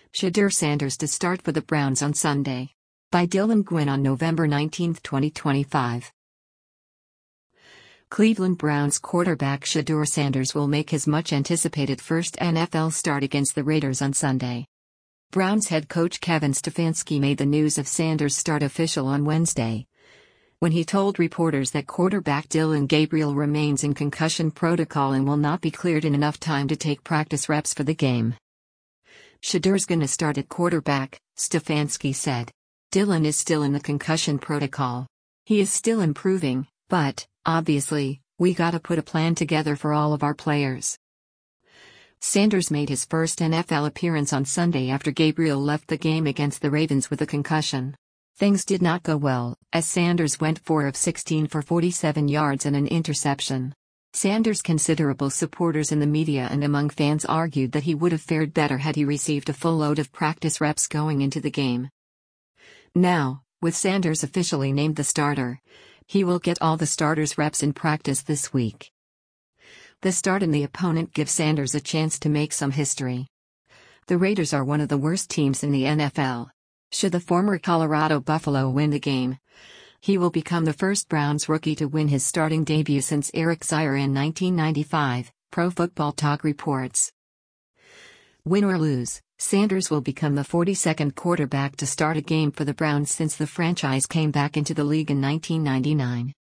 Shedeur Sanders to start for the Browns on Sunday. By Dylan Gwynn on November 19, 2025. Cleveland Browns quarterback Shedeur Sanders will make his much-anticipated first NFL start against the Raiders on Sunday. Browns head coach Kevin Stefanski made the news of Sanders' start official on Wednesday, when he told reporters that quarterback Dillon Gabriel remains in concussion protocol and will not be cleared in enough time to take practice reps for the game. Shedeur's gonna start at quarterback, Stefanski said. Dillon is still in the concussion protocol. He is still improving, but, obviously, we gotta put a plan together for all of our players. Sanders made his first NFL appearance on Sunday after Gabriel left the game against the Ravens with a concussion. Things did not go well, as Sanders went 4 of 16 for 47 yards and an interception. Sanders' considerable supporters in the media and among fans argued that he would have fared better had he received a full load of practice reps going into the game. Now, with Sanders officially named the starter, he will get all the starters' reps in practice this week. The start and the opponent give Sanders a chance to make some history. The Raiders are one of the worst teams in the NFL. Should the former Colorado Buffalo win the game, he will become the first Browns rookie to win his starting debut since Eric Zaire in 1995, Pro Football Talk reports. Win or lose, Sanders will become the 42nd quarterback to start a game for the Browns since the franchise came back into the league in 1999.